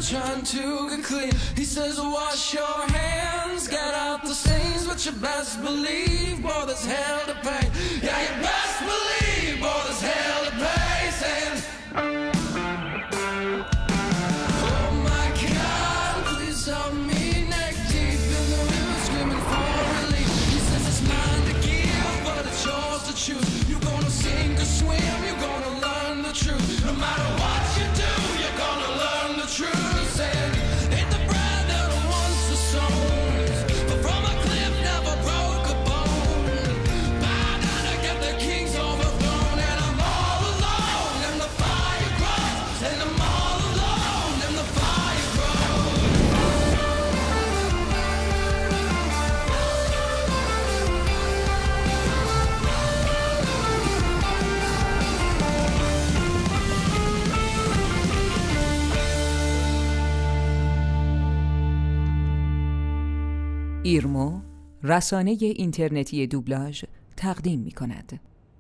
trying to get clean. He says wash your hands, get out the stains, but you best believe, boy, there's hell to pay. Yeah, you best believe, boy, there's hell to pay. Saying, oh my God, please help me, neck deep in the river, screaming for relief. He says it's mine to give, but it's yours to choose. You're gonna sink or swim, you're gonna learn the truth. No matter what you do, you're gonna learn the truth. Saying, ain't the bread that once the stones, but from a cliff never broke a bone. Bow down to get the king's overthrown, and I'm all alone, and the fire grows, and I'm all alone, and the fire grows. ایرمو، رسانه اینترنتی دوبلاژ تقدیم می‌کند.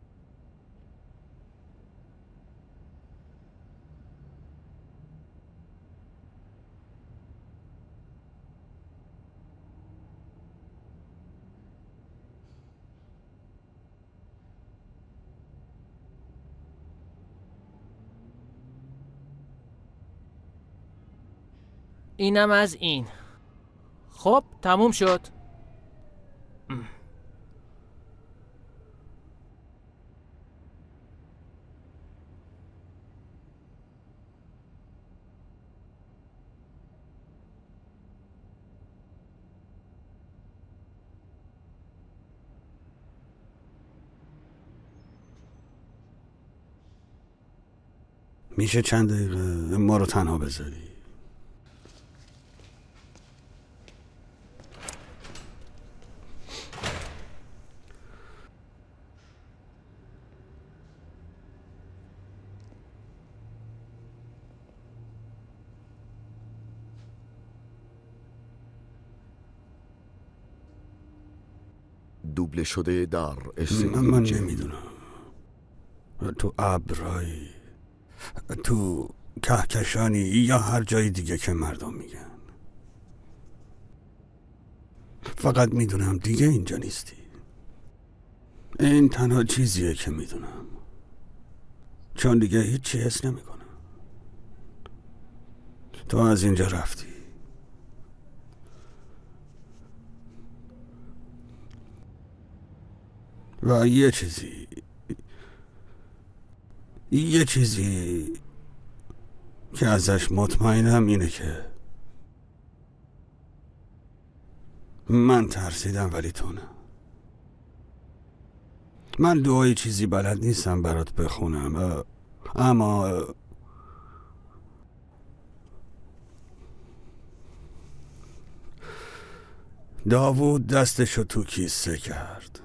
اینم از این. خب تموم شد. میشه چند دقیقه ما رو تنها بذاری؟ دوبله شده در من نمیدونم. تو ابرایی، تو کهکشانی، یا هر جای دیگه که مردم میگن. فقط میدونم دیگه اینجا نیستی. این تنها چیزیه که میدونم، چون دیگه هیچی حس نمیکنم. تو از اینجا رفتی. و یه چیزی که ازش مطمئنم اینه که من ترسیدم ولی تو نه. من دعای چیزی بلد نیستم برات بخونم، اما داوود دستشو تو کیسه کرد،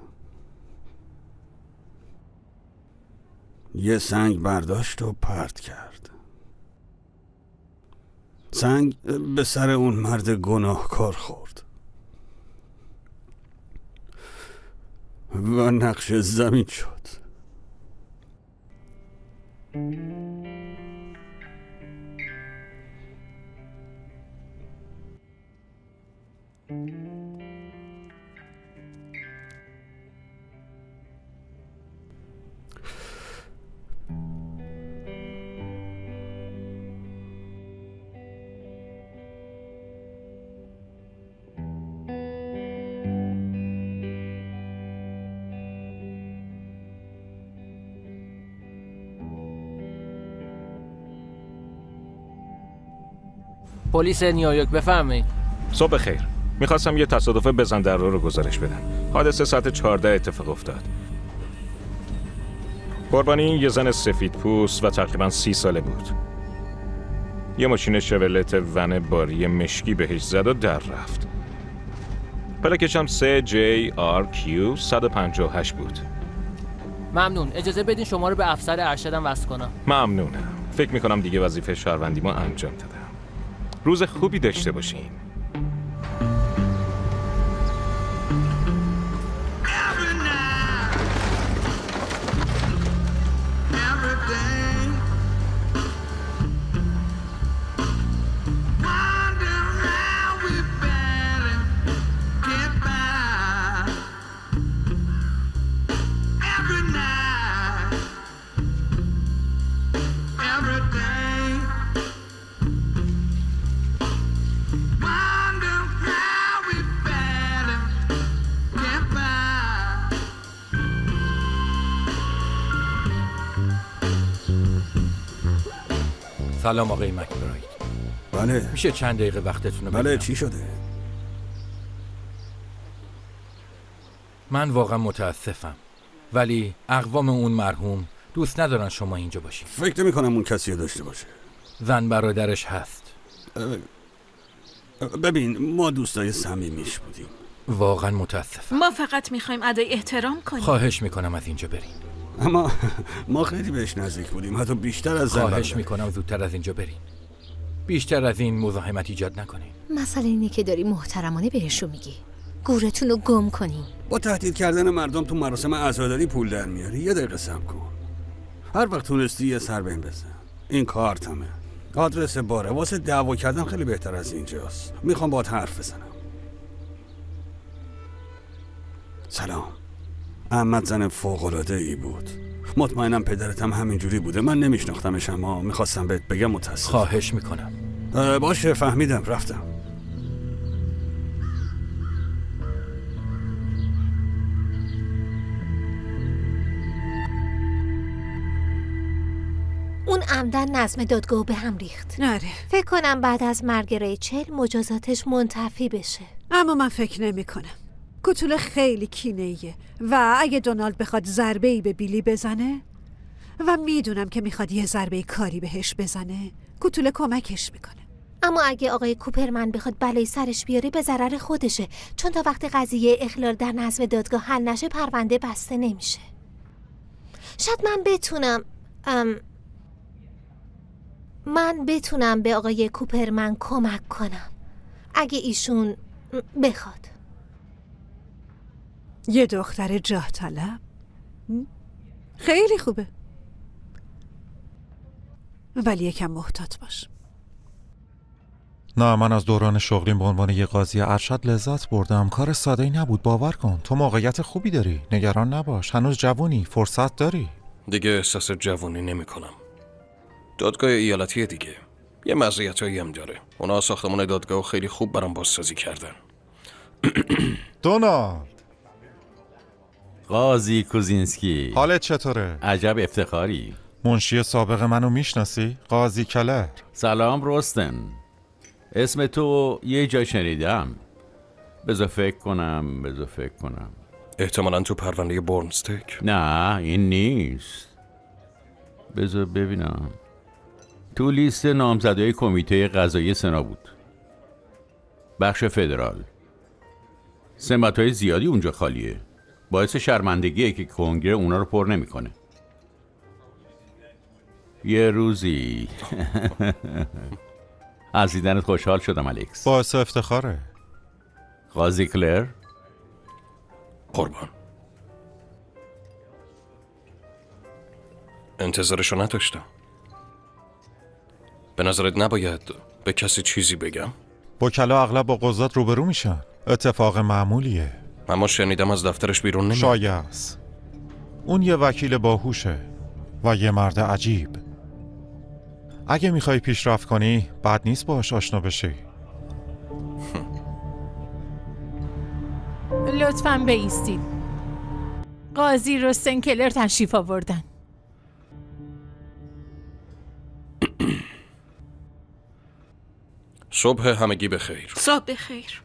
یه سنگ برداشت و پرت کرد. سنگ به سر اون مرد گناهکار خورد و نقش زمین شد. پلیس نیویورک، بفرمایید. صبح خیر. میخواستم یه تصادف بزن در رو گزارش بدم. حادثه ساعت 14 اتفاق افتاد. قربانی یه زن سفید پوست و تقریبا 30 ساله بود. یه ماشین شورلت ون باری مشکی بهش زد و در رفت. پلاکش هم 3JRQ 158 بود. ممنون. اجازه بدین شما رو به افسر ارشدم وصل کنم. ممنونم. فکر میکنم دیگه وظیفه شهروندی ما انجام دادم. روز خوبی داشته باشین. سلام آقای مکبراید. بله. میشه چند دقیقه وقتتون رو بله بگیرم؟ چی شده؟ من واقعا متاسفم، ولی اقوام اون مرحوم دوست ندارن شما اینجا باشین. فکر نمی‌کنم اون کسی داشته باشه. زن برادرش هست. ببین ما دوستای صمیمیش بودیم. واقعا متاسفم. ما فقط میخوایم ادای احترام کنیم. خواهش میکنم از اینجا برین. اما ما خیلی بهش نزدیک بودیم، حتی بیشتر از زن. خواهش میکنم زودتر از اینجا برین. بیشتر از این مزاحمت ایجاد نکنین. مسئله اینه که داری محترمانه بهشو میگی. گورتون رو گم کنین. با تهدید کردن مردم تو مراسم عزاداری پول در میاری. یه دقیقه صبر کن. هر وقت تونستی یه سر بهم بزن. این کارتمه. آدرس باره. واسه دعوا کردن خیلی بهتر از اینجاست. میخوام باهات حرف بزنم. سلام. احمد زن فوق‌العاده‌ای بود. مطمئنم پدرت هم همینجوری بوده. من نمیشناختمش اما میخواستم بهت بگم متاسفم. خواهش میکنم. باشه فهمیدم، رفتم. اون عمدن نظم دادگاه به هم ریخت. نره. فکر کنم بعد از مرگ ریچل مجازاتش منتفی بشه. اما من فکر نمی کنم. کوتوله خیلی کینه‌ایه و اگه دونالد بخواد ضربه‌ای به بیلی بزنه و میدونم که میخواد یه ضربه کاری بهش بزنه، کوتوله کمکش میکنه. اما اگه آقای کوپرمن بخواد بلای سرش بیاره به ضرر خودشه، چون تا وقت قضیه اخلال در نظم دادگاه حل نشه پرونده بسته نمیشه. شاید من بتونم به آقای کوپرمن کمک کنم اگه ایشون بخواد. یه دختر جاه طلب؟ خیلی خوبه، ولی یکم محتاط باش. نه، من از دوران شغلیم به عنوان یه قاضی ارشد لذت بردم. کار ساده‌ای نبود، باور کن. تو موقعیت خوبی داری، نگران نباش. هنوز جوونی، فرصت داری. دیگه احساس جوونی نمی کنم. دادگاه ایالتی دیگه یه مزیتایی هم داره. اونا ساختمان دادگاه خیلی خوب برام بازسازی کردن. دونالد. قاضی کوزینسکی، حالت چطوره؟ عجب افتخاری. منشی سابق منو میشناسی؟ قاضی کلر. سلام رستن. اسم تو یه جا شنیدم. بذار فکر کنم. احتمالاً تو پرونده بورنستیک. نه این نیست. بذار ببینم. تو لیست نامزدهای کمیته قضایی سنا بود. بخش فدرال. سمت‌های زیادی اونجا خالیه. باعث شرمندگیه که کنگره اونا رو پر نمی‌کنه. یه روزی از دیدنت خوشحال شدم الکس. باعث افتخاره. قاضی کلر. قربان. انتظارشو نداشتم. به نظرت نباید به کسی چیزی بگم؟ وکلا اغلب با قضات روبرو میشن. اتفاق معمولیه. اما شنیدم از دفترش بیرون نمیاد. شایع. اون یه وکیل باهوشه و یه مرد عجیب. اگه میخوای پیشرفت کنی بد نیست باهاش آشنا بشی. لطفاً بایستید. قاضی رستن کلر تشریف آوردن. صبح همگی بخیر. صبح بخیر.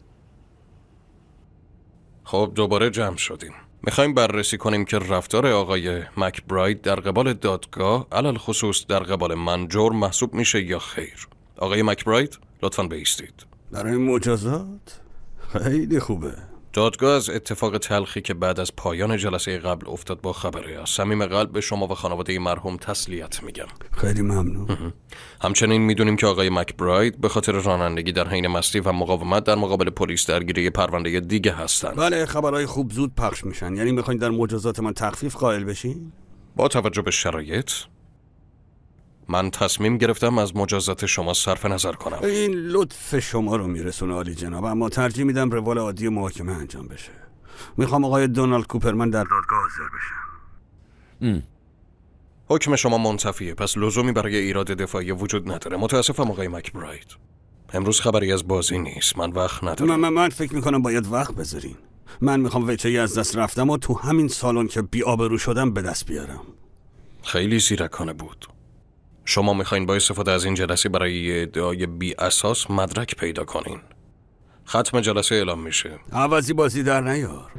خب دوباره جمع شدیم. میخوایم بررسی کنیم که رفتار آقای مکبراید در قبال دادگاه علل خصوص در قبال من جرم محسوب میشه یا خیر. آقای مکبراید لطفاً بایستید. برای مجازات خیلی خوبه. دادگاه از اتفاق تلخی که بعد از پایان جلسه قبل افتاد با خبره. از صمیم قلب به شما و خانواده مرحوم تسلیت میگم. خیلی ممنون. همچنین میدونیم که آقای مکبراید به خاطر رانندگی در حین مستی و مقاومت در مقابل پلیس درگیری پرونده دیگه هستن. بله، خبرهای خوب زود پخش میشن. یعنی میخواین در مجازات من تخفیف قائل بشین؟ با توجه به شرایط من تصمیم گرفتم از مجازات شما صرف نظر کنم. این لطف شما رو میرسونه عالی جناب، اما ترجیح میدم روال عادی محاکمه انجام بشه. میخوام آقای دونالد کوپرمن در دادگاه حاضر بشه. حکم شما منتفیه، پس لزومی برای ایراد دفاعی وجود نداره. متاسفم آقای مکبراید. امروز خبری از بازی نیست. من وقت ندارم. من فکر میکنم باید وقت بذارین. من میخوام وجهی از دست رفتم و تو همین سالن که بی‌آبرو شدم به دست بیارم. خیلی زیرکانه بود. شما میخواین با استفاده از این جلسه برای یه ادعای بی اساس مدرک پیدا کنین. ختم جلسه اعلام میشه. عوضی بازی در نیار.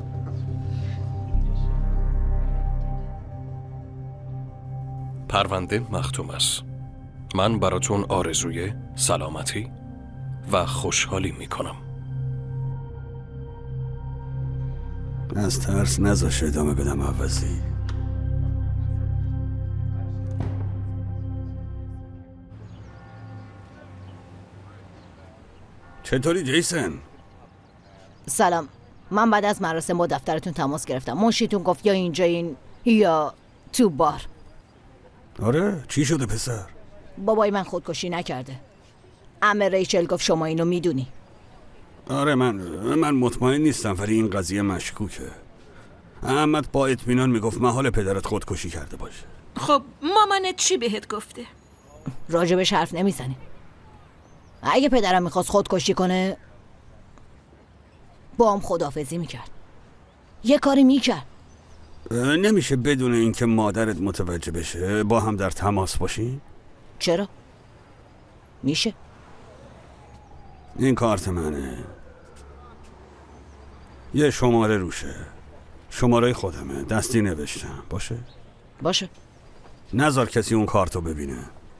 پرونده مختوم است. من براتون آرزوی سلامتی و خوشحالی میکنم. از ترس نذاش ادامه بدم عوضی. چطوری جیسن؟ سلام. من بعد از مراسم با دفترتون تماس گرفتم. منشیتون گفت یا اینجایین یا تو بار. آره چی شده پسر؟ بابای من خودکشی نکرده. عمه ریچل گفت شما اینو میدونی. آره من مطمئن نیستم ولی این قضیه مشکوکه. احمد با اطمینان میگفت محال پدرت خودکشی کرده باشه. خب مامانت چی بهت گفته؟ راجبش حرف نمیزنیم. اگه پدرم میخواست خودکشی کنه با هم خداحافظی میکرد. یه کاری میکرد. نمیشه بدون اینکه مادرت متوجه بشه با هم در تماس باشین؟ چرا؟ میشه. این کارت منه. یه شماره روشه. شماره خودمه. دستی نوشتم. باشه؟ نذار کسی اون کارتو ببینه.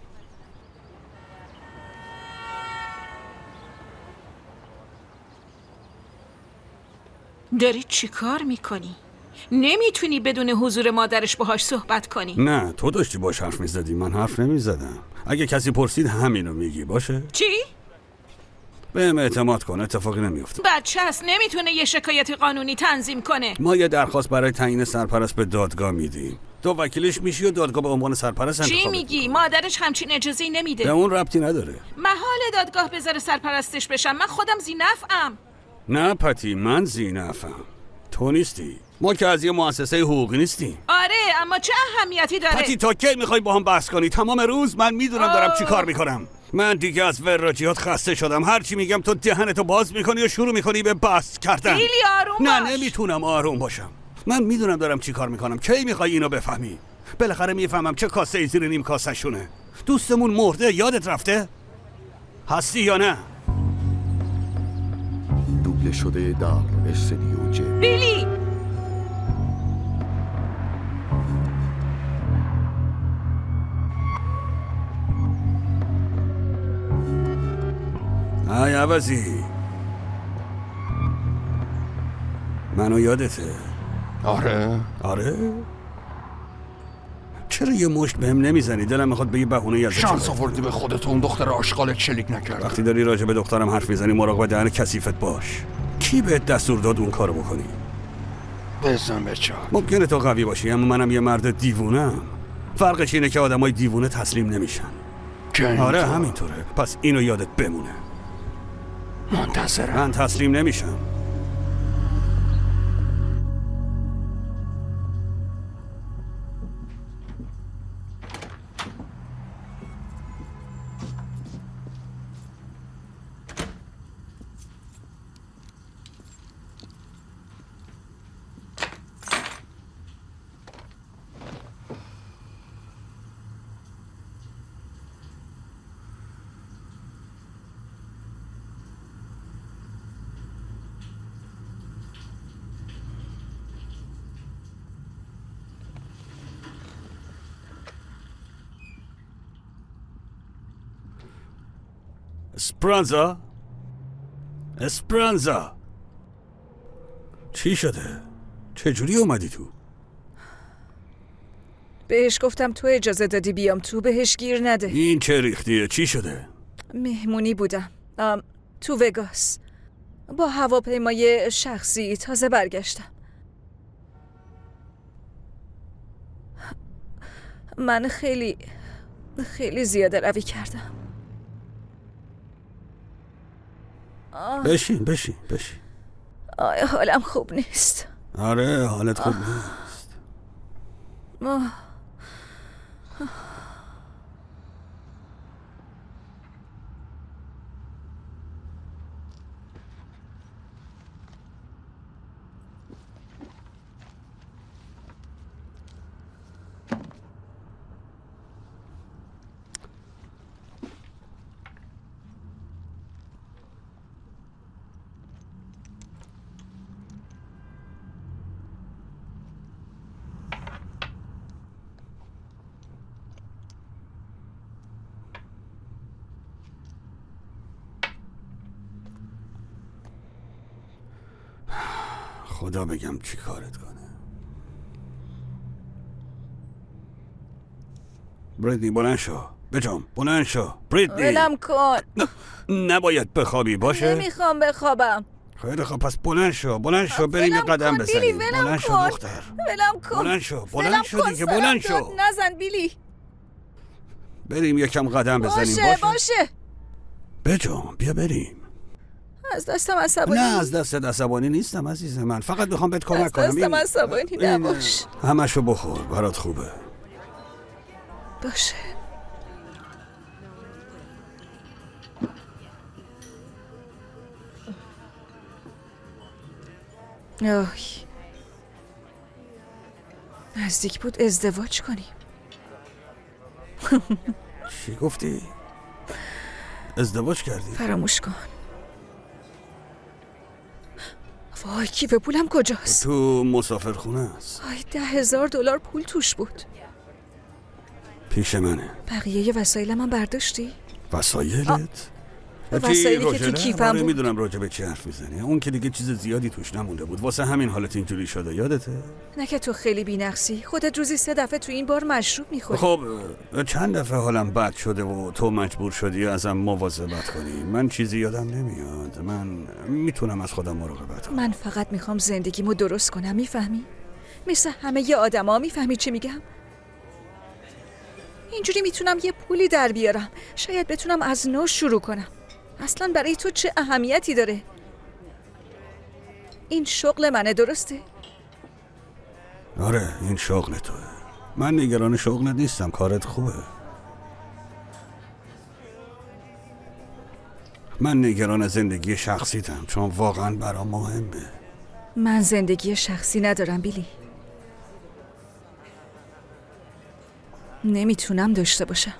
داری چی کار میکنی؟ نمیتونی بدون حضور مادرش باهاش صحبت کنی. نه تو داشتی باش حرف میزدی، من حرف نمیزدم. اگه کسی پرسید همینو میگی. باشه؟ چی؟ بهم اعتماد کن، اتفاقی نمیفته. بچه هست نمیتونه یه شکایت قانونی تنظیم کنه. ما یه درخواست برای تعیین سرپرست به دادگاه میدیم. تو وکیلش میشی و دادگاه به عنوان سرپرست انتخاب. چی میگی؟ مادرش همچین اجازه‌ای نمیده. به اون ربطی نداره. محال دادگاه بذاره سرپرستش بشم. من خودم ذی‌نفعم. نه پتی، من ذی‌نفعم. تو نیستی. ما که از یه مؤسسه حقوقی نیستیم. آره اما چه اهمیتی داره؟ پتی تا کی میخوای با هم بحث کنی؟ تمام روز من میدونم دارم چی کار میکنم. من دیگه از وراجیات خسته شدم. هر چی میگم تو دهنتو باز میکنی و شروع میکنی به بحث کردن. خیلی آروم باش. نه نمیتونم آروم باشم. من میدونم دارم چی کار میکنم. کی میخوای اینو بفهمی؟ بالاخره میفهمم چه کاسه ای زیر نیم کاسه شونه. دوستمون مرده، یادت رفته؟ هستی یا نه؟ دوبله شده در استودیو جیم. بیلی ای عوضی، منو یادته؟ آره؟ چرا یه مشت بهم نمیزنی؟ دلم میخواد به یه بهونه ازت شانس آوردی به خودت اون دختر آشغالت شلیک نکرد. وقتی داری راجع به دخترم حرف میزنی مراقب دهن کثیفت باش. کی بهت دستور داد اون کارو بکنی؟ بزن بچه. ممکنه تو قوی باشی اما منم یه مرد دیوونه‌ام. فرقش اینه که آدمای دیوونه تسلیم نمیشن. آره همینطوره. پس اینو یادت بمونه. منتظرم. من تسلیم نمیشم. اسپرانزا چی شده؟ چجوری اومدی تو؟ بهش گفتم تو اجازه دادی بیام تو، بهش گیر نده. این چه ریختیه؟ چی شده؟ مهمونی بودم تو وگاس با هواپیمای شخصی، تازه برگشتم. من خیلی زیاده روی کردم. بشین. حالم خوب نیست. آره حالت خوب نیست. خدا بگم چی کارت کنه. بریدنی بلند شو. بجام بلند شو. بریدنی ولم کن. نباید بخوابی باشه؟ نمیخوام بخوابم. خیلی خوب پس بلند شو. بلند شو بریم یه قدم بزنیم. بلند شو دختر. ولم کن. بلند شو. بلند شو دیگه. بلند شو. نزن بیلی. بریم یکم قدم بزنیم. باشه. بجام بیا بریم. از دستم عصبانی. نه از دستت عصبانی نیستم عزیز من. فقط میخوام بهت کمک کنم. از دستم عصبانی نباش. همشو بخور برات خوبه. باشه. آی نزدیک بود ازدواج کنیم. چی گفتی؟ ازدواج کردی؟ فراموش کن. وای کیف پولم کجاست؟ تو مسافرخونه است. آی $10,000 پول توش بود. پیش منه. بقیه وسایلم هم برداشتی؟ وسایلت؟ وسایلی که تو کیفم بود. میدونم راجع به چی حرف میزنی. اون که دیگه چیز زیادی توش نمونده بود. واسه همین حالت اینجوری شده. یادته؟ نه که تو خیلی بی‌نقصی. خودت روزی 3 دفعه تو این بار مشروب میخوری. خب چند دفعه حالم بد شده و تو مجبور شدی ازم مواظبت کنی. من چیزی یادم نمیاد. من میتونم از خودم مراقبت کنم. من فقط میخوام زندگیمو درست کنم. میفهمی؟ مثل همه ی آدما. میفهمی چی میگم؟ اینجوری میتونم یه پولی در بیارم. شاید بتونم از نو شروع کنم. اصلا برای تو چه اهمیتی داره؟ این شغل منه، درسته؟ آره این شغل توه. من نگران شغلت نیستم. کارت خوبه. من نگران زندگی شخصیتم چون واقعا برام مهمه. من زندگی شخصی ندارم بیلی. نمیتونم داشته باشم.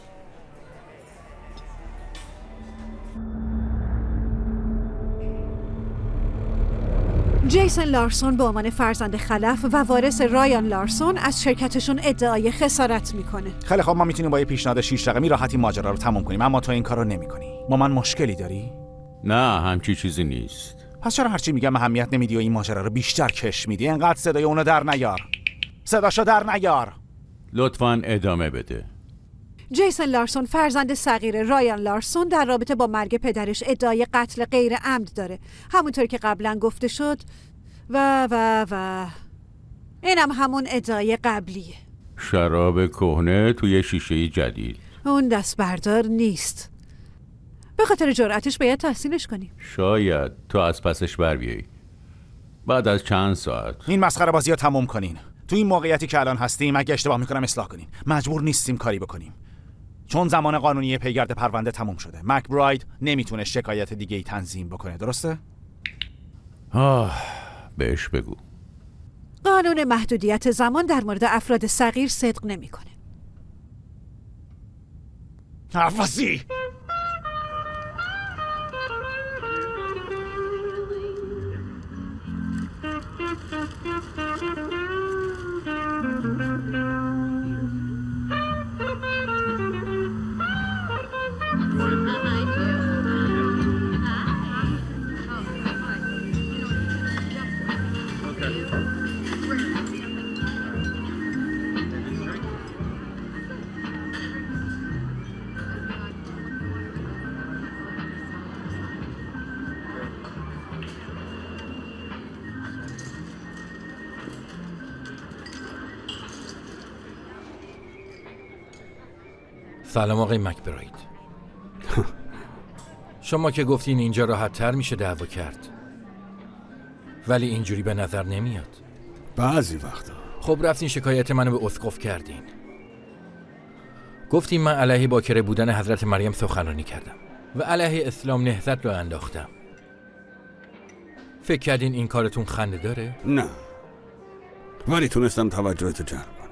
جیسن لارسون به عنوان فرزند خلف و وارث رایان لارسون از شرکتشون ادعای خسارت میکنه. خیلی خب ما میتونیم با یه پیشنهاد 6 رقمی راحتی ماجرا رو تموم کنیم، اما تو این کارو نمیکنی. با من مشکلی داری؟ نه همچی چیزی نیست. پس چرا هرچی میگم اهمیت نمیدی و این ماجرا رو بیشتر کش میدی؟ انقدر صدای اونو در نیار. صداشو در نیار. لطفاً ادامه بده. جیسن لارسون فرزند صغیر رایان لارسون در رابطه با مرگ پدرش ادعای قتل غیر عمد داره، همونطور که قبلا گفته شد و اینم همون ادعای قبلیه. شراب کهنه توی شیشه جدید. اون دست بردار نیست. به خاطر جرأتش باید تحسینش کنیم. شاید تو از پسش بر بیایی بعد از چند ساعت. این مسخره بازی ها تموم کنین. تو این موقعیتی که الان هستیم اگه اشتباه میکنم اصلاح کنین. مجبور نیستیم کاری بکنیم چون زمان قانونی پیگرد پرونده تموم شده. مکبراید نمیتونه شکایت دیگه ای تنظیم بکنه، درسته؟ بهش بگو. قانون محدودیت زمان در مورد افراد صغیر صدق نمیکنه. حفظی سلام آقای مکبراید. شما که گفتین اینجا راحت تر میشه دعوا کرد، ولی اینجوری به نظر نمیاد. بعضی وقتا. خب رفتین شکایت منو به اسقف کردین. گفتین من علیه باکره بودن حضرت مریم سخنرانی کردم و علیه اسلام نهضت رو انداختم. فکر کردین این کارتون خنده داره؟ نه، ولی تونستم توجهت جلب کنم.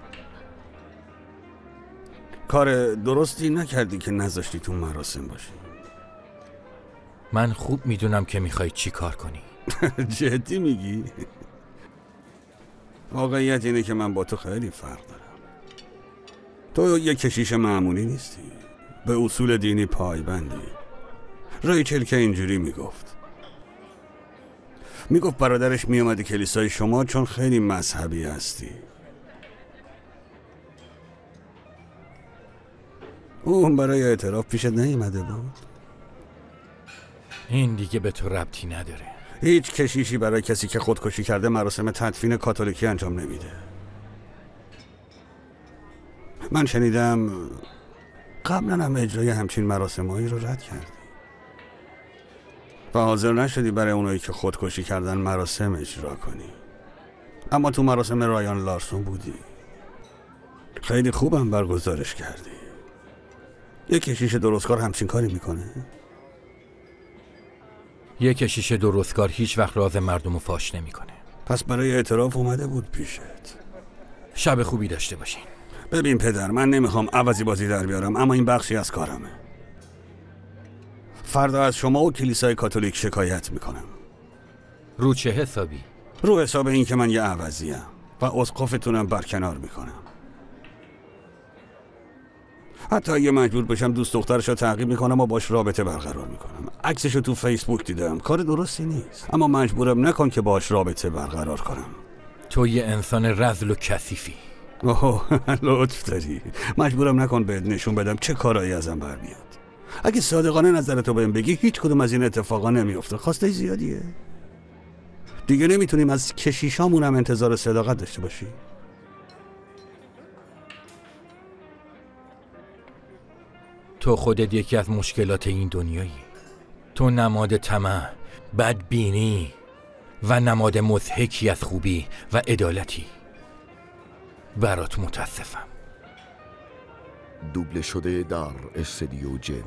کار درستی نکردی که نذاشتی تو مراسم باشی. من خوب میدونم که میخوای چی کار کنی. جدی میگی؟ واقعیت اینه که من با تو خیلی فرق دارم. تو یک کشیش معمولی نیستی، به اصول دینی پایبندی. ریچل که اینجوری میگفت. میگفت برادرش میامدی کلیسای شما چون خیلی مذهبی هستی. اون برای اعتراف پیشت نیامده بود؟ این دیگه به تو ربطی نداره. هیچ کشیشی برای کسی که خودکشی کرده مراسم تدفین کاتولیکی انجام نمیده. من شنیدم قبلا هم اجرای همچین مراسمایی رو رد کردی و حاضر نشدی برای اونایی که خودکشی کردن مراسم اجرا کنی. اما تو مراسم رایان لارسون بودی. خیلی خوبم برگزارش کردی. یک کشیش درستکار همچین کاری میکنه؟ یک کشیش درستکار هیچ وقت راز مردم رو فاش نمیکنه. پس برای اعتراف اومده بود پیشت. شب خوبی داشته باشین. ببین پدر، من نمیخوام عوضی بازی در بیارم، اما این بخشی از کارمه. فردا از شما و کلیسای کاتولیک شکایت میکنم. رو چه حسابی؟ رو حساب این که من یه عوضیم و اسقفتونم برکنار میکنم. حتی اگه مجبور بشم دوست دخترشو تعقیب میکنم و باش رابطه برقرار میکنم. عکسشو تو فیسبوک دیدم، کار درستی نیست، اما مجبورم نکن که باش رابطه برقرار کنم. تو یه انسان رذل و کثیفی. اوه لطف داری. مجبورم نکن بهت نشون بدم چه کارایی ازم برمیاد. اگه صادقانه نظرتو بهم بگی هیچ کدوم از این اتفاقا نمیفته. خواسته زیادیه. دیگه نمیتونیم از کشیشامون هم انتظار صداقت داشته باشی. تو خودت یکی از مشکلات این دنیایی. تو نماد طمع، بدبینی و نماد مضحکی از خوبی و عدالتی. برات متاسفم. دوبله شده در استودیو جم.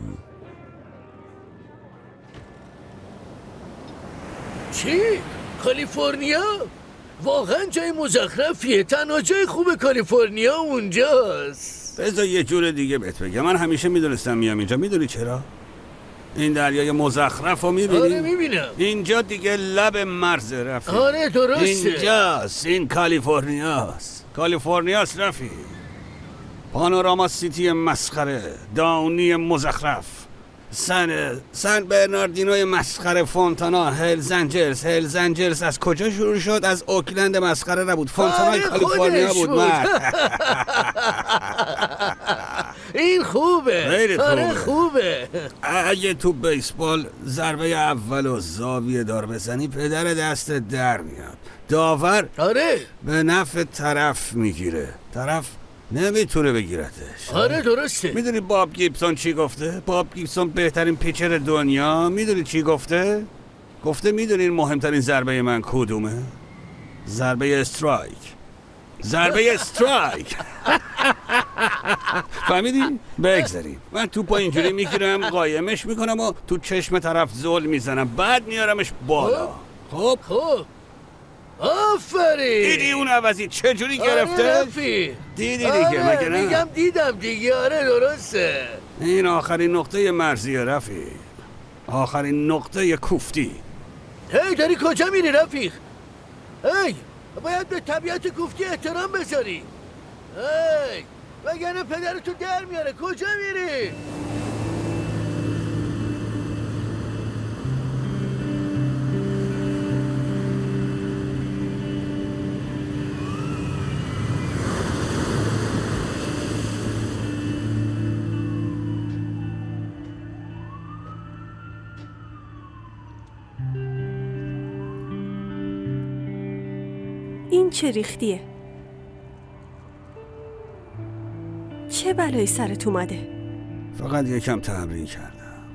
چی؟ کالیفرنیا؟ واقعا جای مزخرفیه. تنها جای خوب کالیفرنیا اونجاست. بذار یه جور دیگه بهت بگم. من همیشه میدونستم میام اینجا. میدونی چرا؟ این دریای مزخرف رو میبینی؟ آره میبینم. اینجا دیگه لب مرز رفیق. آره درسته. اینجاست. این کالیفرنیاست. کالیفرنیاست رفیق. پانوراما سیتی مسخره، داونی مزخرف، سن برناردینوی مسخره، فونتانا، هلز انجلز از کجا شروع شد؟ از اوکلند مسخره نبود، فونتانای کالیفرنیا بود. این خوبه. خیلی خوبه. آره خوبه. اگه تو بیسبال ضربه اول و زاویه دار بزنی پدر دست در میاد. داور آره به نفع طرف میگیره، طرف نمیتونه بگیرتش. آره درسته. میدونی باب گیبسون چی گفته؟ باب گیبسون بهترین پیچر دنیا. میدونی چی گفته؟ گفته میدونین مهمترین ضربه من کدومه؟ ضربه استرایک. ضربه استرایک. فهمیدی؟ بگذاریم. من توپا اینجوری میگیرم، قایمش میکنم و تو چشم طرف زل میزنم، بعد میارمش بالا. خب آفرین. دیدی اون عوضی چجوری گرفته؟ دیدی دیگه مگه نه؟ میگم دیدم دیگه. آره درسته. این آخرین نقطه مرزیه رفیق. آخرین نقطه کوفتی. هی داری کجا میری رفیق؟ هی باید به طبیعت کوفتی احترام بذاری. هی وگرنه پدرتو در میاره. کجا میری؟ این چه ریختیه؟ چه بلایی سرت اومده؟ فقط یکم تمرین کردم.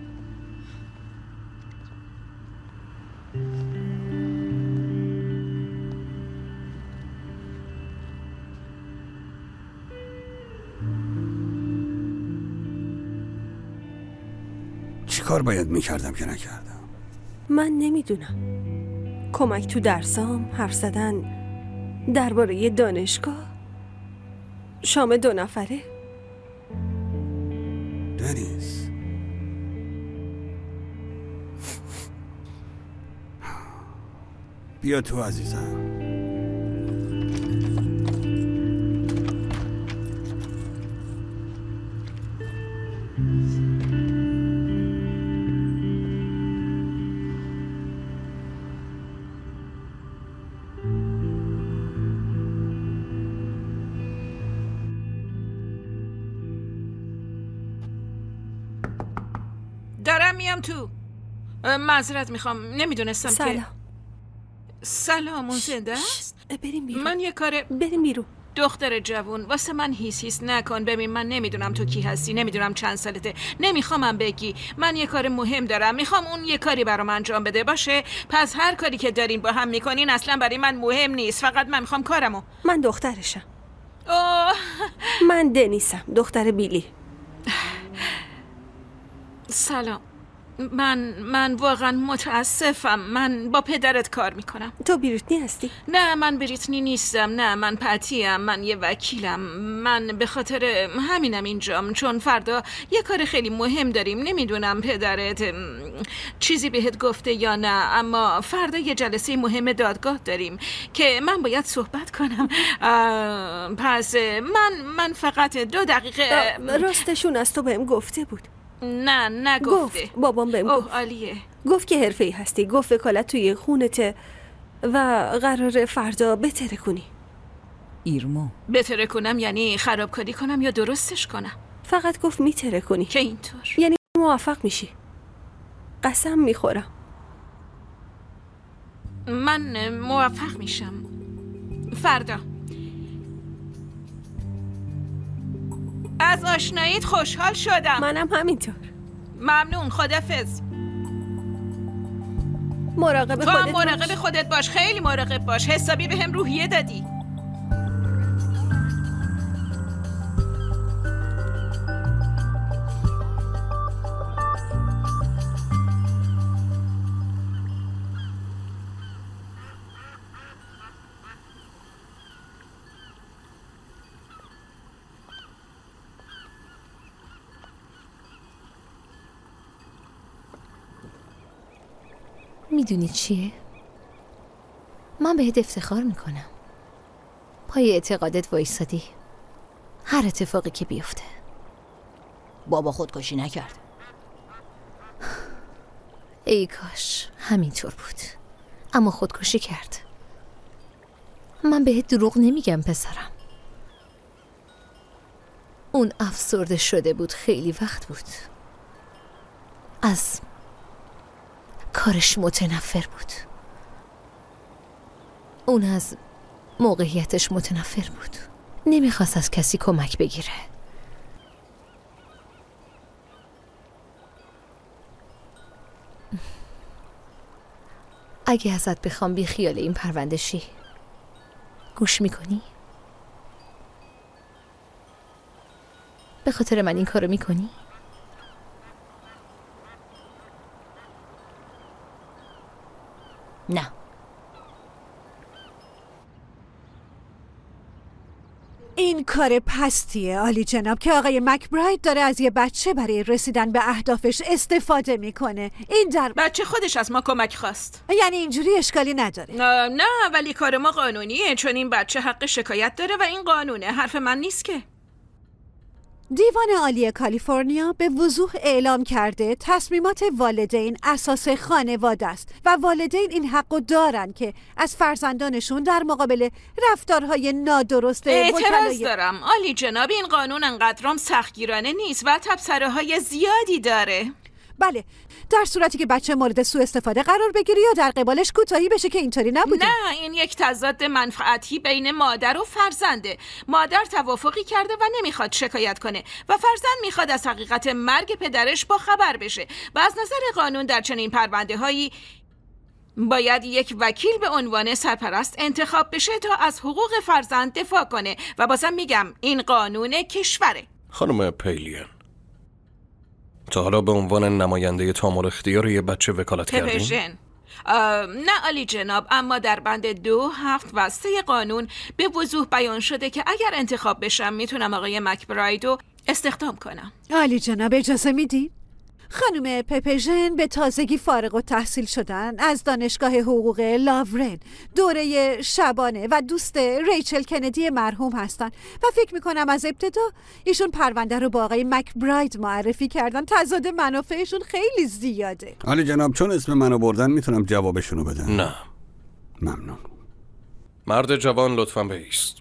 چی کار باید میکردم که نکردم؟ من نمیدونم. کمک تو درسام، حرف زدن درباره دانشگاه، شام 2 نفره. دنیس بیا تو عزیزم. دارم میام تو. معذرت میخوام، نمیدونستم که سلام. اون زنده است؟ بریم بیرون. من یه کار بریم بیرون. دختر جوون، واسه من هیس نکن. ببین من نمیدونم تو کی هستی، نمیدونم چند سالته، نمیخوامم بگی. من یه کار مهم دارم، میخوام اون یه کاری برام انجام بده. باشه؟ پس هر کاری که دارین با هم میکنین اصلا برای من مهم نیست، فقط من میخوام کارمو. من دخترشم. اوه. من دنیسم، دختر بیلی. سلام. من واقعا متاسفم. من با پدرت کار میکنم. تو بریتنی هستی؟ نه من بریتنی نیستم. نه من پتیم. من یه وکیلم. من به خاطر همینم اینجام، چون فردا یه کار خیلی مهم داریم. نمیدونم پدرت چیزی بهت گفته یا نه، اما فردا یه جلسه مهم دادگاه داریم که من باید صحبت کنم. پس من فقط 2 دقیقه. راستشون از تو بهم گفته بود. نه نگفته. گفت. بابام بهم گفت. عالیه. گفت که حرفه‌ای هستی. گفت وکالت توی خونته و قراره فردا بتره کنی. ایرمو. بتره کنم یعنی خرابکاری کنم یا درستش کنم؟ فقط گفت میتره کنی. که اینطور یعنی موفق میشی. قسم میخورم. من موفق میشم فردا. از آشناییت خوشحال شدم. منم همینطور. ممنون. خدافظ. مراقب تو خودت هم مراقب خودت باش. خیلی مراقب باش. حسابی بهم روحیه دادی. میدونی چیه؟ من بهت افتخار میکنم. پای اعتقادت وایسادی، هر اتفاقی که بیفته. بابا خودکشی نکرد. ای کاش همینطور بود، اما خودکشی کرد. من بهت دروغ نمیگم پسرم. اون افسرده شده بود، خیلی وقت بود. از کارش متنفر بود. اون از موقعیتش متنفر بود. نمیخواست از کسی کمک بگیره. اگه ازت بخوام بی خیال این پرونده شی، گوش میکنی؟ به خاطر من این کارو میکنی؟ نه. این کار پستیه عالی جناب که آقای مکبراید داره از یه بچه برای رسیدن به اهدافش استفاده میکنه. این در بچه خودش از ما کمک خواست. یعنی اینجوری اشکالی نداره. نه ولی کار ما قانونیه، چون این بچه حق شکایت داره و این قانونه. حرف من نیست که. دیوان عالی کالیفرنیا به وضوح اعلام کرده تصمیمات والدین اساس خانواده است و والدین این حقو دارن که از فرزندانشون در مقابل رفتارهای نادرست اعتراض دارم عالی جناب. این قانون انقدرام سختگیرانه نیست و تبصره‌های زیادی داره. بله، در صورتی که بچه مورد سوء استفاده قرار بگیره یا در قبالش کوتاهی بشه که اینطوری نبوده. نه، این یک تضاد منفعتی بین مادر و فرزنده. مادر توافقی کرده و نمیخواد شکایت کنه و فرزند میخواد از حقیقت مرگ پدرش با خبر بشه و از نظر قانون در چنین پرونده هایی باید یک وکیل به عنوان سرپرست انتخاب بشه تا از حقوق فرزند دفاع کنه و بازم میگم این قانون کشوره. خانم پیلیان، تا حالا به عنوان نماینده تامور اختیار یه بچه وکالت کردین؟ نه عالی جناب، اما در بند 2, 7 و 3 قانون به وضوح بیان شده که اگر انتخاب بشم میتونم آقای مکبراید رو استخدام کنم. عالی جناب اجازه میدین؟ خانم پپژن به تازگی فارغ التحصیل شدن از دانشگاه حقوق لاورن، دوره شبانه و دوست ریچل کندی مرحوم هستن و فکر میکنم از ابتدا ایشون پرونده رو با آقای مکبراید معرفی کردن. تضاد منافعشون خیلی زیاده. عالی جناب، چون اسم منو بردن میتونم جوابشونو بدم. نه. ممنون. مرد جوان لطفاً بایست.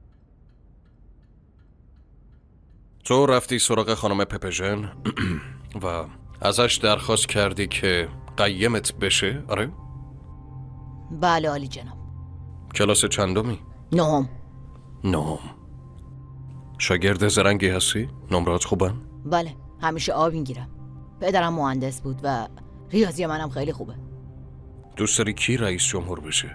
تو رفتی سراغ خانم پپژن و ازش درخواست کردی که قیمت بشه؟ آره؟ بله عالی جناب. کلاس چندمی؟ 9. شاگرد زرنگی هستی؟ نمرات خوبن؟ بله همیشه آب میگیرم. پدرم مهندس بود و ریاضی منم خیلی خوبه. دوست داری کی رئیس جمهور بشه؟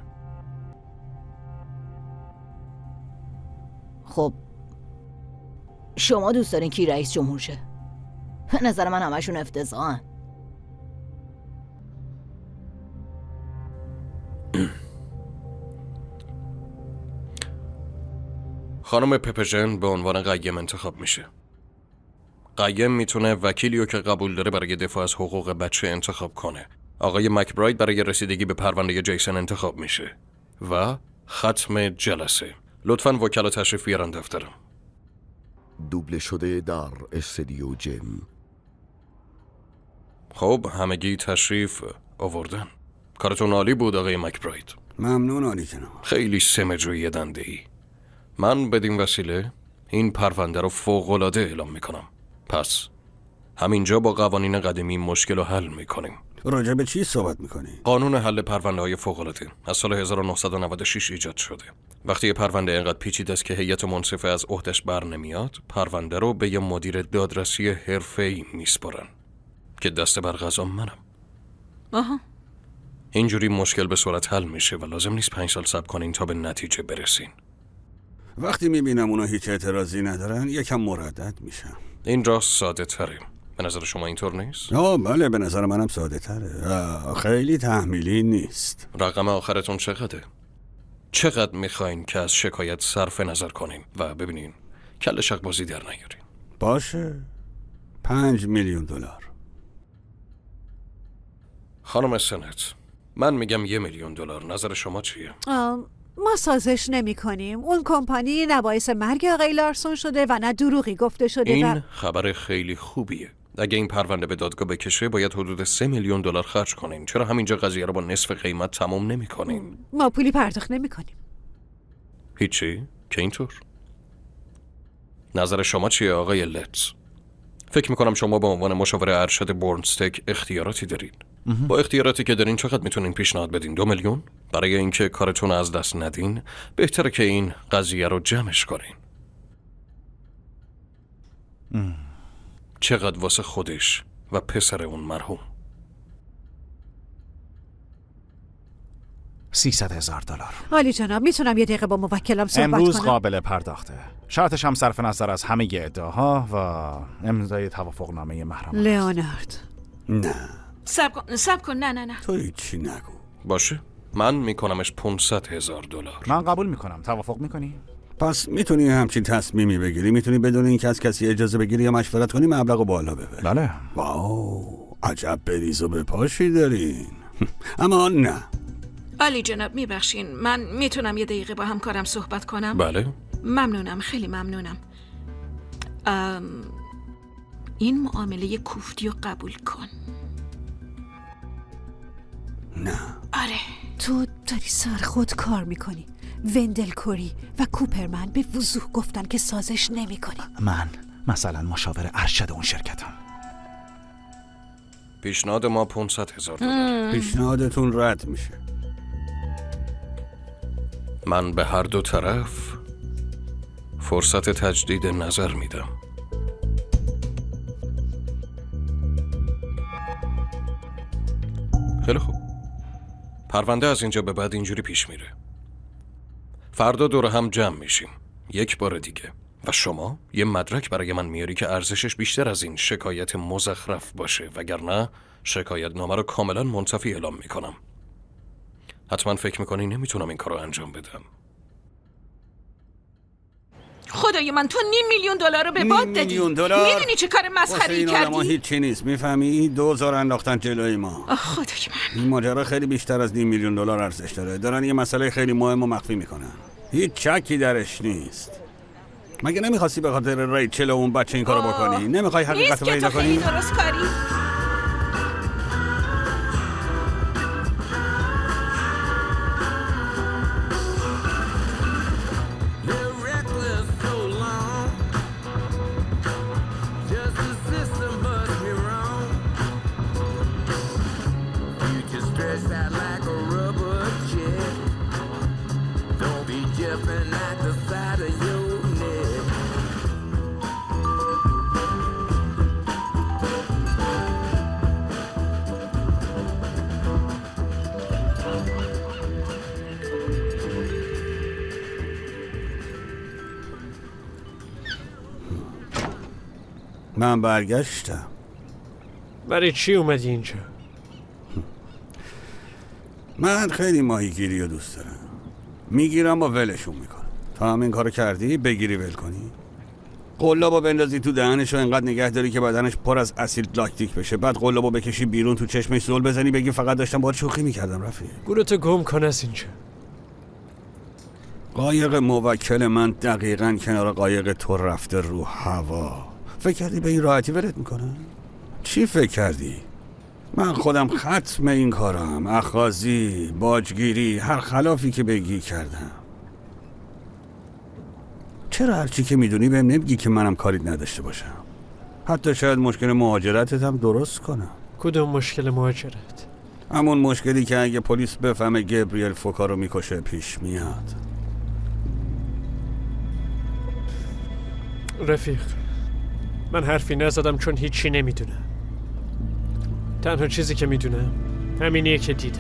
خب شما دوست دارین کی رئیس جمهور شه؟ به نظر من همشون افتضاحن. خانم پپژن به عنوان قیم انتخاب میشه. قیم میتونه وکیلیو که قبول داره برای دفاع از حقوق بچه انتخاب کنه. آقای مکبراید برای رسیدگی به پرونده جیسن انتخاب میشه. و ختم جلسه. لطفاً وکلا تشریف بیارن دفترم. دوبله شده در استودیو جیم. خب همگی تشریف آوردن. کارتون عالی بود آقای مکبراید. ممنون عالی جناب. خیلی سمجوی دنده‌ای. من بدین وسیله این پرونده رو فوق‌العاده اعلام میکنم. پس همینجا با قوانین قدیمی مشکل رو حل میکنیم. راجع به چی صحبت میکنی؟ قانون حل پرونده های فوق‌العاده از سال 1996 ایجاد شده. وقتی یه پرونده اینقدر پیچیده است که هیئت منصفه از عهدش بر نمیاد، پرونده رو به یه مدیر دادرسی حرفه‌ای میسپارن که دست بر قضا منم. آها. اینجوری مشکل به سرعت حل میشه و لازم نیست 5 سال صبر کنین تا به نتیجه برسین. وقتی میبینم اونا هیچ اعتراضی ندارن یکم مردد میشم. این راه ساده تره. به نظر شما اینطور نیست؟ بله به نظر منم ساده تره. خیلی تحمیلی نیست. رقم آخرتون چقدره؟ چقدر میخواین که از شکایت صرف نظر کنیم و ببینین کل شقبازی در نیارین؟ باشه 5 میلیون دلار. خانم سنت من میگم 1 میلیون دلار. نظر شما چیه؟ ما سازش نمی کنیم. اون کمپانی نه باعث مرگ آقای لارسون شده و نه دروغی گفته شده. این خبر خیلی خوبیه. اگه این پرونده به دادگاه بکشه باید حدود 3 میلیون دلار خرج کنین. چرا همینجا قضیه رو با نصف قیمت تموم نمی کنین؟ ما پولی پرداخت نمی کنیم. هیچی؟ که اینطور؟ نظر شما چیه آقای لتز؟ فکر میکنم شما به عنوان مشاور ارشد بورنستک اختیاراتی دارین. با اختیاراتی که دارین چقدر میتونین پیشنهاد بدین؟ 2 میلیون؟ برای اینکه کارتون از دست ندین بهتره که این قضیه رو جمعش کنین. چقدر واسه خودش و پسر اون مرحوم؟ 300,000 دلار. عالی جناب میتونم یه دقیقه با موکلم صحبت امروز کنم؟ قابل پرداخته. شرطش هم صرف نظر از همه ادعاها و امضای توافقنامه محرمانه. لئونارد نه سب کن نه تو هیچی نگو. باشه من میکنمش 500,000 دلار. من قبول میکنم. توافق میکنی؟ پس میتونی همچین تصمیمی بگیری؟ میتونی بدون اینکه از کسی اجازه بگیری یا مشورت کنی مبلغ بالا ببری؟ بله. واو عجب بریز و بپاشی دارین. اما نه عالی جناب میبخشین من میتونم یه دقیقه با همکارم صحبت کنم؟ بله ممنونم خیلی ممنونم. این معامله کوفتی رو قبول کن. نه آره تو داری سر خود کار میکنی. وندل کوری و کوپرمن به وضوح گفتن که سازش نمی کنی. من مثلا مشاور ارشد اون شرکتم. پیشنهاد ما 500,000 دلار. پیشنهادتون رد میشه. من به هر دو طرف فرصت تجدید نظر میدم. خیلی خوب. پرونده از اینجا به بعد اینجوری پیش میره. فردا دور هم جمع میشیم یک بار دیگه و شما یه مدرک برای من میاری که ارزشش بیشتر از این شکایت مزخرف باشه، وگرنه شکایت نامه رو کاملا منتفی اعلام میکنم. حتما فکر میکنی نمیتونم این کار رو انجام بدم. خدای من تو 5 میلیون دلار رو به باد دادی. 5 میلیون دلار؟ میدونی چه کار مسخره‌ای این آدما کردی؟ هیچی نیست میفهمی؟ 2000 انداختن جلوی ما. خدای من این ماجرا خیلی بیشتر از 5 میلیون دلار ارزش داره. دارن یه مسئله خیلی مهم و مخفی میکنن. هیچ چکی درش نیست. مگه نمیخواستی به خاطر ریچل و اون بچه این کارو بکنی؟ نمیخوای حقیقت رو پیدا کنی؟ نیست که تو خیلی درست کاری. Just the system must be wrong. out like a rubber jet. Don't be jumping at the side of your neck. من برگشتم. برای چی اومدی اینجا؟ من خیلی ماهیگیری رو دوست دارم. میگیرم و ولشون میکنم. تا هم این کارو کردی بگیری ول کنی. قلابو بندازی تو دهنش و انقدر نگه داری که بدنش پر از اسید لاکتیک بشه. بعد قلابو بکشی بیرون تو چشمش زل بزنی بگی فقط داشتم باهات شوخی میکردم. رفیق گورتو گم کن از اینجا. قایق موکل من دقیقاً کنار قایق تو رفته رو هوا. فکر کردی به این راحتی ولت میکنم؟ چی فکر کردی؟ من خودم ختم این کارم. اخاذی، باجگیری، هر خلافی که بگی کردم. چرا هرچی که میدونی بهم نمیگی که منم کاریت نداشته باشم؟ حتی شاید مشکل مهاجرتت هم درست کنم. کدوم مشکل مهاجرت؟ همون مشکلی که اگه پلیس بفهمه گبریل فوکا رو میکشه پیش میاد. رفیق، من حرفی نزدم چون هیچی نمیدونم. تنها چیزی که میدونم همینیه که دیدم.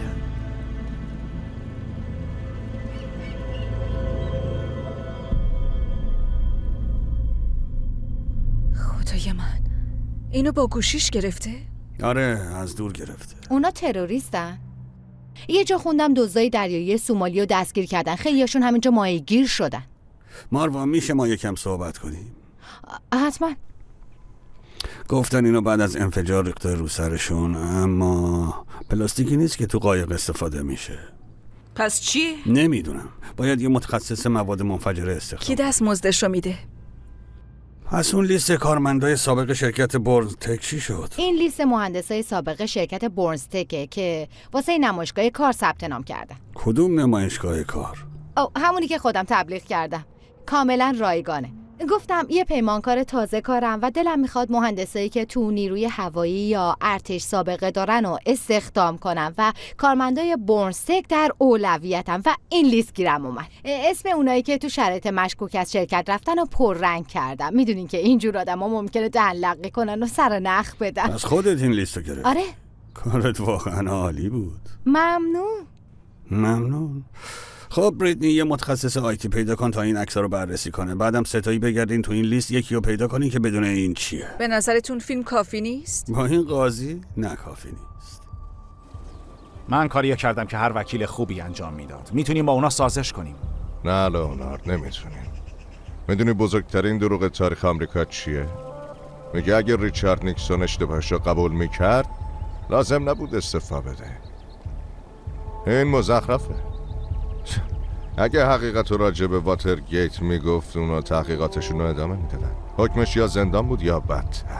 خدای من، اینو با گوشیش گرفته؟ آره، از دور گرفته. اونا تروریستن؟ یه جا خوندم دزدای دریایی سومالی رو دستگیر کردن. خیلیاشون همینجا ماهیگیر شدن. ماروا میشه ما یکم صحبت کنیم؟ حتما. گفتن اینو بعد از انفجار ریخته رو سرشون، اما پلاستیکی نیست که تو قایق استفاده میشه. پس چیه؟ نمیدونم. باید یه متخصص مواد منفجره استخدام. کی دستمزدش رو میده؟ پس اون لیست کارمندای سابق شرکت بورنزتک چی شد؟ این لیست مهندسای سابق شرکت بورنزتکه که واسه نمایشگاه کار ثبت نام کردن. کدوم نمایشگاه کار؟ همونی که خودم تبلیغ کردم. کاملا رایگانه. گفتم یه پیمانکار تازه کارم و دلم میخواد مهندسایی که تو نیروی هوایی یا ارتش سابقه دارن و استخدام کنم و کارمندای بورنزتک در اولویتم و این لیست گیرم اومد. اسم اونایی که تو شرایط مشکوک از شرکت رفتن و پررنگ کردم. میدونین که اینجور آدما ممکنه دهن لقی کنن و سر نخ بدن. از خودت این لیستو گرفت؟ آره. کارت واقعا عالی بود. ممنون. خب بریتنی، یه متخصص آیتی پیدا کن تا این عکس‌ها رو بررسی کنه. بعدم ستایی بگردین تو این لیست یکی رو پیدا کنین که بدون این چیه. به نظرتون فیلم کافی نیست؟ با این قاضی نه کافی نیست. من کاریو کردم که هر وکیل خوبی انجام میداد. میتونیم با اونا سازش کنیم. نه لئونارد، نمیتونیم. میدونی بزرگترین دروغ تاریخ آمریکا چیه؟ میگه اگه ریچارد نیکسون اشتباهش رو قبول میکرد لازم نبود استعفا بده. این مزخرفه. اگه حقیقت رو راجع به واترگیت میگفت اونا تحقیقاتشون رو ادامه میدادن. حکمش یا زندان بود یا بدتر.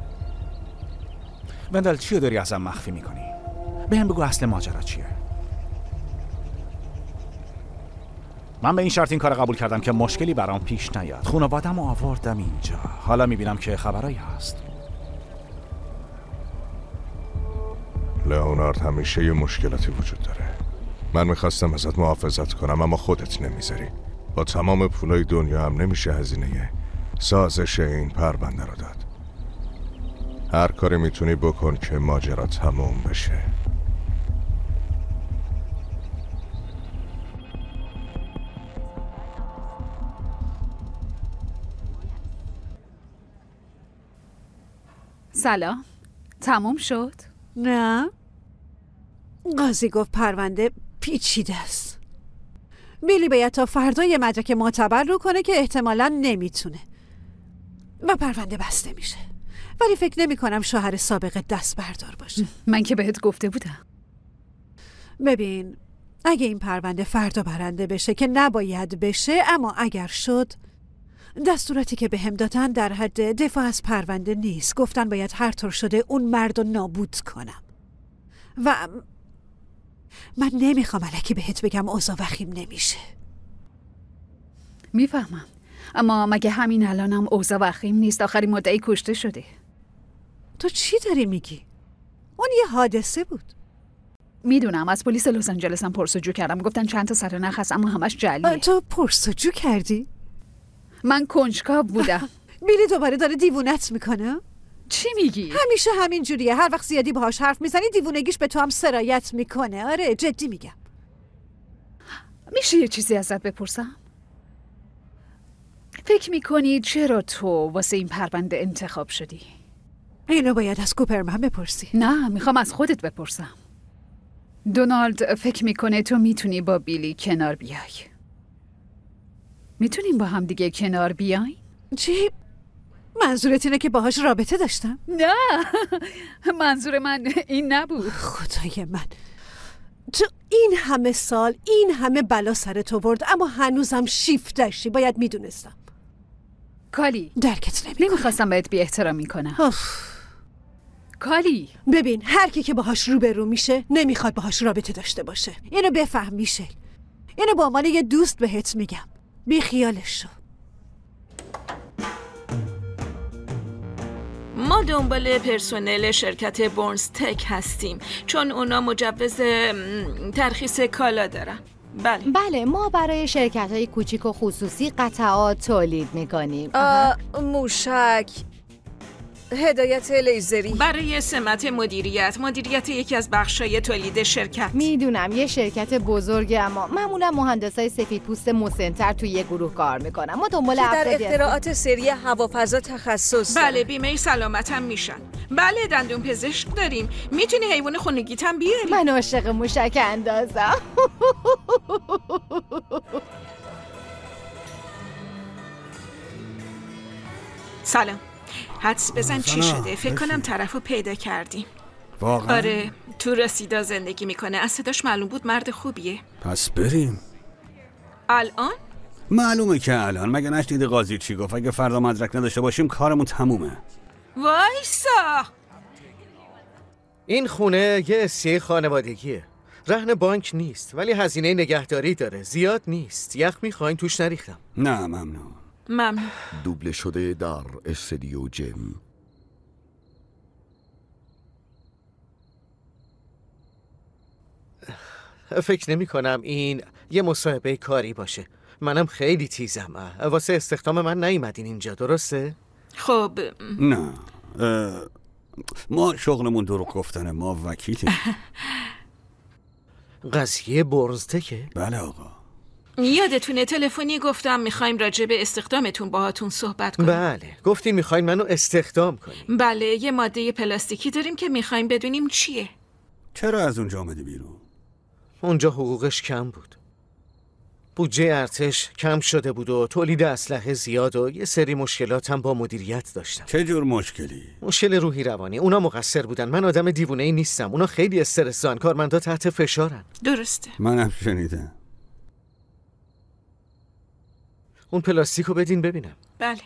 وندل، چی رو داری ازم مخفی میکنی؟ بهم بگو اصل ماجرا چیه؟ من به این شرط این کار قبول کردم که مشکلی برام پیش نیاد. خانواده‌م رو آوردم اینجا. حالا میبینم که خبرایی هست. لئونارد، همیشه یه مشکلاتی وجود داره. من میخواستم ازت محافظت کنم اما خودت نمیذاری. با تمام پولای دنیا هم نمیشه هزینه سازش این پرونده رو داد. هر کاری میتونی بکن که ماجرا تموم بشه. سلام. تموم شد؟ نه، قاضی گفت پرونده پیچیده است. بیلی باید تا فردا یه مدرک معتبر رو کنه که احتمالاً نمیتونه و پرونده بسته میشه. ولی فکر نمی کنم شوهر سابق دست بردار باشه. من که بهت گفته بودم. ببین، اگه این پرونده فردا برنده بشه که نباید بشه، اما اگر شد، دستوراتی که بهم دادن در حد دفاع از پرونده نیست. گفتن باید هر طور شده اون مرد رو نابود کنم و من نمیخوام الکی بهت بگم اوضاع وخیم نمیشه. میفهمم، اما مگه همین الانم اوضاع وخیم نیست؟ آخرین مدعی کشته شده. تو چی داری میگی؟ اون یه حادثه بود. میدونم از پلیس لس آنجلس هم پرسجو کردم، گفتن چند تا سرنخ هست اما همش جعلیه. تو پرسجو کردی؟ من کنجکاو بودم. بیلی دوباره داره دیوونت میکنه؟ چی میگی؟ همیشه همین جوریه، هر وقت زیادی باهاش حرف میزنی دیوونگیش به تو هم سرایت میکنه. آره جدی میگم. میشه یه چیزی ازت بپرسم؟ فکر میکنی چرا تو واسه این پرونده انتخاب شدی؟ اینو باید از کوپرمن بپرسی. نه، میخوام از خودت بپرسم. دونالد فکر میکنه تو میتونی با بیلی کنار بیای. میتونیم با هم دیگه کنار بیای؟ چی؟ منظورت اینه که باهاش رابطه داشتم؟ نه، منظور من این نبود. خدای من، تو این همه سال این همه بلا سرت آورد اما هنوزم شیفت داشتی. باید میدونستم. کالی، درکت نمیخواستم بهت بی احترامی کنم. کالی، ببین هر کی که باهاش روبرو میشه نمیخواد باهاش رابطه داشته باشه. اینو بفهم میشل. اینو با عنوان یه دوست بهت میگم. بی خیالش شو. ما دنبال پرسنل شرکت بورنز تک هستیم چون اونا مجوز ترخیص کالا دارن. بله ما برای شرکت‌های کوچیک و خصوصی قطعات تولید می‌کنیم. موشک، هدایت لیزری، برای سمت مدیریت یکی از بخشای تولید شرکت. میدونم یه شرکت بزرگه اما معمولا مهندسای سفیدپوست مسن‌تر توی یه گروه کار میکنن. ما دنبال در اختراعات سری هوافضا تخصص بله دارم. بیمه سلامت هم میشن. بله دندون پزشک داریم. میتونی حیوان خونگیت هم بیاری. من عاشق موشک اندازم. سلام. حدس بزن چی شده؟ فکر کنم طرفو پیدا کردیم. واقعا؟ آره تو رسیدا زندگی میکنه. از صداش معلوم بود مرد خوبیه. پس بریم. الان؟ معلومه که الان. مگه نشنیدی قاضی چی گفت؟ اگه فردا مدرک نداشته باشیم کارمون تمومه. وایسا. این خونه یه اسیه خانوادگیه. رهن بانک نیست ولی هزینه نگهداری داره. زیاد نیست. یخ میخواین توش نریختم. نه ممنون. دوبله شده در استودیو جیم. فکر نمی کنم این یه مصاحبه کاری باشه. منم خیلی تیزم. واسه استخدام من نیومدین اینجا، درسته؟ خب نه ما شغلمون دروغ گفتنه. ما وکیلیم. قضیه بورنز تکه؟ بله آقا. یادتونه تلفنی گفتم میخوایم راجع به استخدامتون باهاتون صحبت کنیم. بله گفتین میخواین منو استخدام کنیم. بله یه ماده پلاستیکی داریم که میخوایم بدونیم چیه. چرا از اونجا آمدی بیرون؟ اونجا حقوقش کم بود. بودجه ارتش کم شده بود و تولید اسلحه زیاد و یه سری مشکلات هم با مدیریت داشتم. چه جور مشکلی؟ مشکل روحی روانی. اونا مقصر بودن. من آدم دیوونه‌ای نیستم. اونا خیلی استرسان. کارمندا تحت فشارن. درسته. منم شنیدم. اون پلاستیکو بدین ببینم. بله.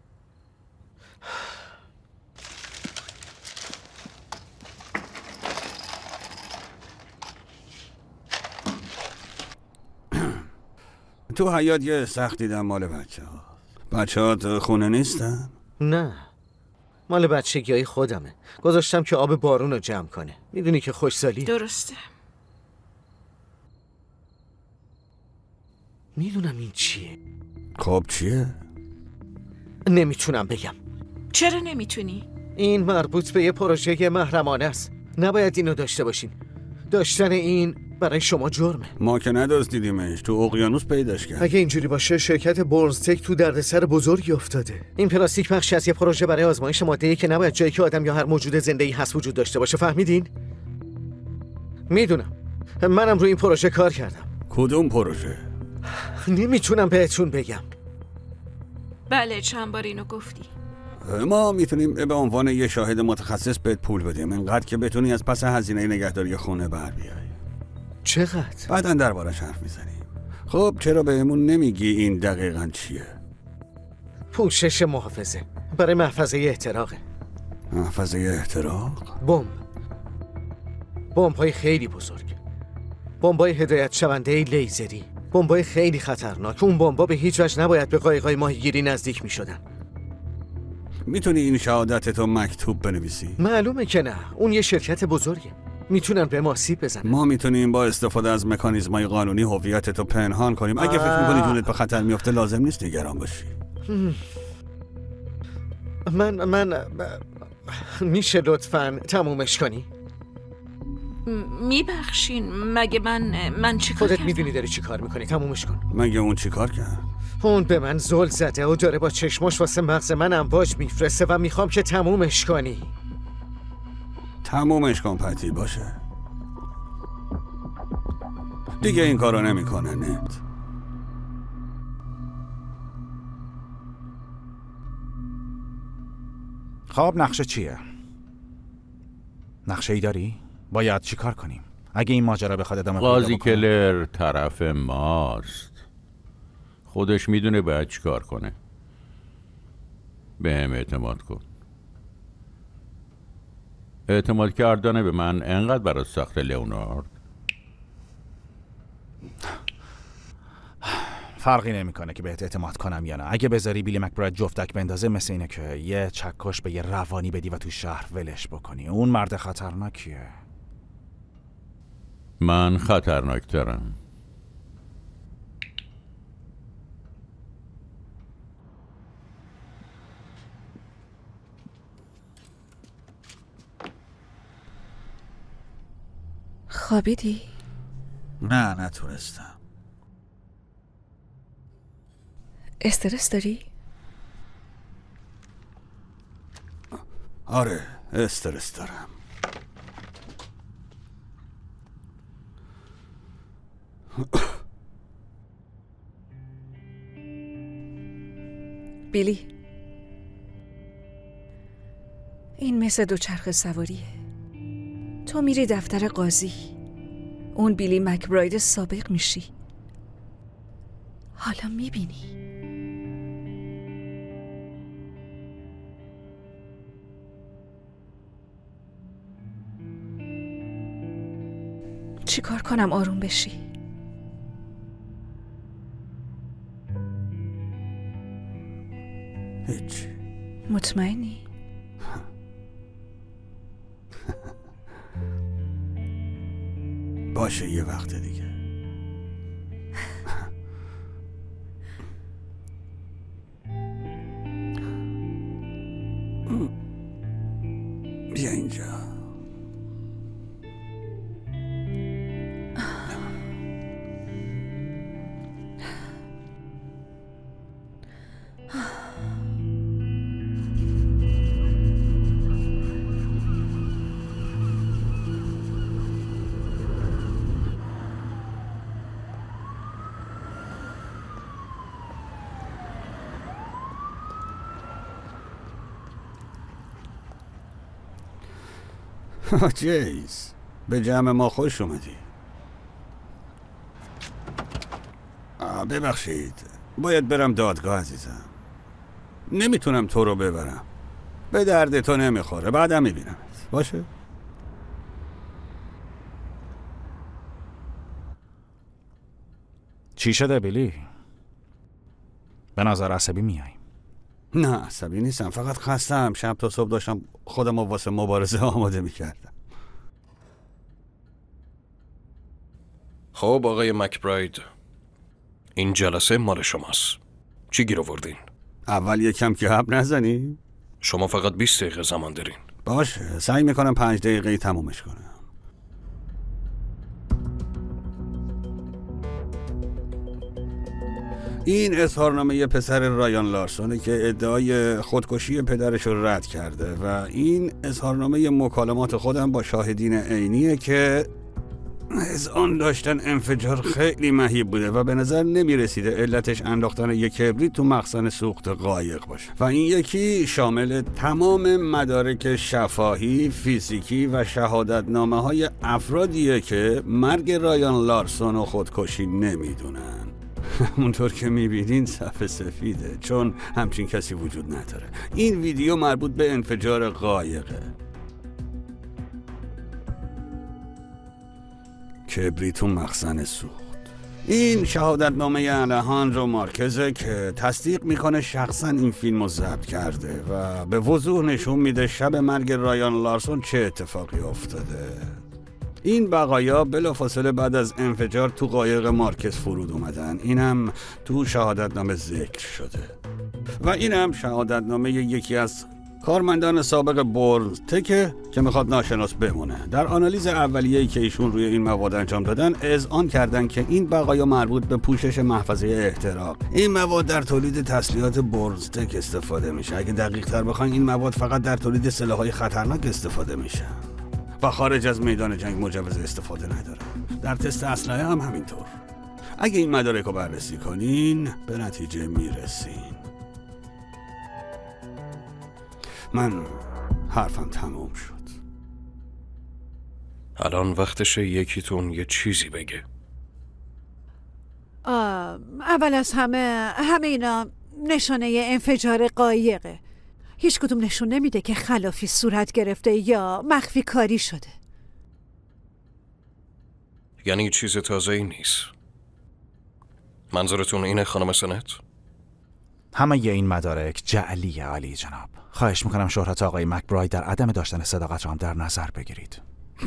تو حیات یه سخت دیدم مال بچه‌هات خونه نیستن؟ نه مال بچگیای خودمه. گذاشتم که آب بارون رو جمع کنه. میدونی که خوشسالیه. درسته. میدونم این چیه. خب چیه؟ نمیتونم بگم. چرا نمیتونی؟ این مربوط به یه پروژه محرمانه است. نباید اینو داشته باشین. داشتن این برای شما جرمه. ما که ندزدیدیمش. تو اقیانوس پیداش کرد. اگه اینجوری باشه شرکت بورنز تک تو دردسر بزرگی افتاده. این پلاستیک بخشی از یه پروژه برای آزمایش ماده‌ای که نباید جایی که آدم یا هر موجود زنده‌ای هست وجود داشته باشه. فهمیدین؟ میدونم. منم روی این پروژه کار کردم. کدوم پروژه؟ نمیتونم بهتون بگم. بله چند بار اینو گفتی. ما میتونیم به عنوان یه شاهد متخصص بهت پول بدیم اینقدر که بتونی از پس هزینه نگهداری خونه بر بیای. چقدر؟ بعدن دربارش حرف میزنیم. خب چرا بهمون نمیگی این دقیقاً چیه؟ پوشش محافظه برای محفظه احتراقه. محفظه احتراق؟ بمب‌های خیلی بزرگ. بمب‌های هدایت شونده لیزری. بمب‌های خیلی خطرناک. اون بمب‌ها به هیچ وجه نباید به قایق‌های ماهیگیری نزدیک می‌شدن. میتونی این شهادتتو مکتوب بنویسی؟ معلومه که نه. اون یه شرکت بزرگه. میتونن به ما سیب بزنن. ما میتونیم با استفاده از مکانیزمای قانونی هویتتو پنهان کنیم. اگه فکر میکنی جونت به خطر میفته لازم نیست نگران باشی. من میشه لطفاً تمومش کنی؟ میبخشین مگه من چی کار خودت کردم؟ میدونی داری چی کار میکنی، تمومش کن. مگه اون چی کار کرد؟ اون به من زل زده و داره با چشماش واسه مغز من امواج میفرسته و میخوام که تمومش کنی. تمومش کن پتی باشه. دیگه این کارو نمیکنه نت. خب نقشه چیه؟ نقشه ای داری؟ باید چی کار کنیم؟ اگه این ماجرا بخواد ادامه پیدا قاضی بکنه. کلر طرف ماست، خودش میدونه باید چی کار کنه. به هم اعتماد کن. اعتماد کردن به من انقدر برات سخته لئونارد؟ فرقی نمیکنه که بهت اعتماد کنم یا نه. اگه بذاری بیلی مکبراید جفتک بندازه مثل اینه که یه چکش به یه روانی بدی و تو شهر ولش بکنی. اون مرد خطرناکیه. من خطرناکترم. خوابیدی؟ نه نتونستم. استرس داری؟ آره استرس دارم. بیلی، این مثل دوچرخه سواریه. تو میری دفتر قاضی، اون بیلی مکبراید سابق میشی. حالا میبینی چی کار کنم آروم بشی؟ هیچ. مطمئنی؟ باشه یه وقت دیگه. بیا اینجا. جیز به جمع ما خوش اومدی. ببخشید باید برم دادگاه عزیزم. نمیتونم تو رو ببرم، به درد تو نمیخوره. بعدم میبینم باشه. چی شده بیلی؟ به نظر عصبی میای. نه عصبی نیستم، فقط خستم. شب تا صبح داشتم خودم رو واسه مبارزه آماده میکردم. خب آقای مکبراید، این جلسه مال شماست. چی گیر آوردین؟ اول یکم که حب نزنی؟ شما فقط 20 دقیقه زمان دارین. باشه سعی میکنم 5 دقیقه تمومش کنم. این اظهارنامه پسر رایان لارسونه که ادعای خودکشی پدرش رو رد کرده و این اظهارنامه مکالمات خودم با شاهدین عینیه که از آن داشتن انفجار خیلی مهیب بوده و به نظر نمی رسیده علتش انداختن یک کبریت تو مخزن سوخت قایق باشه. و این یکی شامل تمام مدارک شفاهی، فیزیکی و شهادتنامه های افرادیه که مرگ رایان لارسون و خودکشی نمیدونن. اونطور که میبینین صفحه سفیده چون همچین کسی وجود نداره. این ویدیو مربوط به انفجار قایقه. کبریت و مخزن سوخت. این شهادتنامه الهاندرو مارکزه که تصدیق میکنه شخصا این فیلم رو ضبط کرده و به وضوح نشون میده شب مرگ رایان لارسون چه اتفاقی افتاده. این بقایا بلافاصله بعد از انفجار تو قایق مارکس فرود اومدن. اینم تو شهادتنامه ذکر شده و اینم شهادتنامه یکی از کارمندان سابق بورنز تکه که میخواد ناشناس بمونه. در آنالیز اولیه‌ای که ایشون روی این مواد انجام دادن اذعان کردن که این بقایا مربوط به پوشش محفظه احتراق. این مواد در تولید تسلیحات بورنز تک استفاده میشه. اگه دقیق تر بخواین این مواد فقط در تولید سلاح‌های خطرناک استفاده میشه و خارج از میدان جنگ مجوز استفاده نداره. در تست اسلحه هم همینطور. اگه این مدارک رو بررسی کنین به نتیجه میرسین. من حرفم تموم شد. الان وقتشه یکیتون یه چیزی بگه. اول از همه اینا نشانه انفجار قایقه. هیچ کدوم نشون نمیده که خلافی صورت گرفته یا مخفی کاری شده. یعنی چیز تازه‌ای نیست. منظورتون اینه خانم سنت؟ همه این مدارک جعلیه عالی جناب. خواهش میکنم شهرت آقای مکبراید در عدم داشتن صداقت را هم در نظر بگیرید.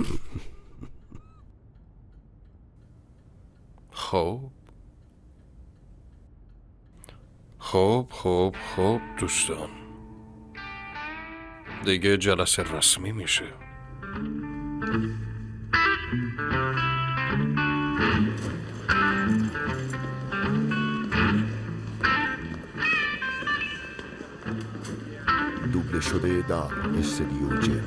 خب دوستان، دیگه جلسه رسمی میشه. دوبله شده در استدیو جم.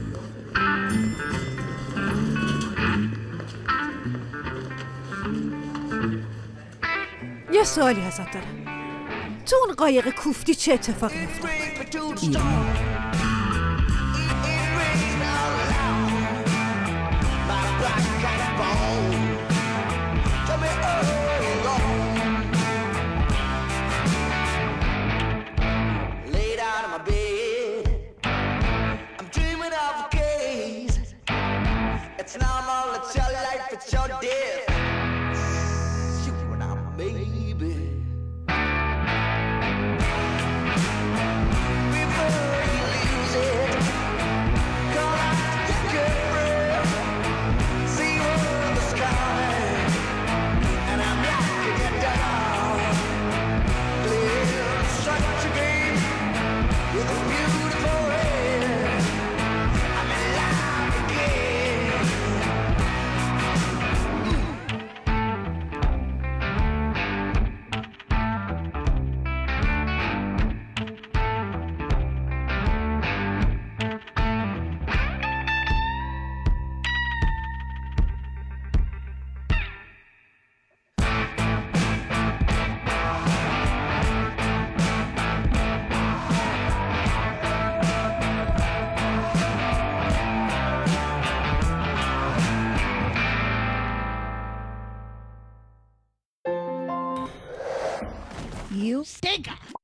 یه سوالی ازت دارم. تو اون قایق کوفتی چه اتفاقی افتاد؟ You stink!